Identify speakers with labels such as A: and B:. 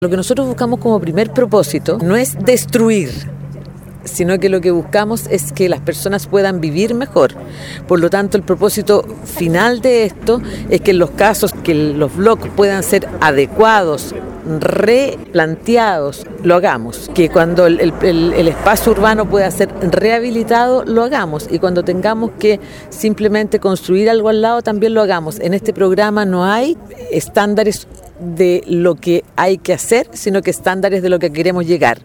A: Lo que nosotros buscamos como primer propósito no es destruir, sino que lo que buscamos es que las personas puedan vivir mejor. Por lo tanto, el propósito final de esto es que en los casos que los bloques puedan ser adecuados, replanteados, lo hagamos. Que cuando el espacio urbano pueda ser rehabilitado, lo hagamos. Y cuando tengamos que simplemente construir algo al lado, también lo hagamos. En este programa no hay estándares de lo que hay que hacer, sino que estándares de lo que queremos llegar.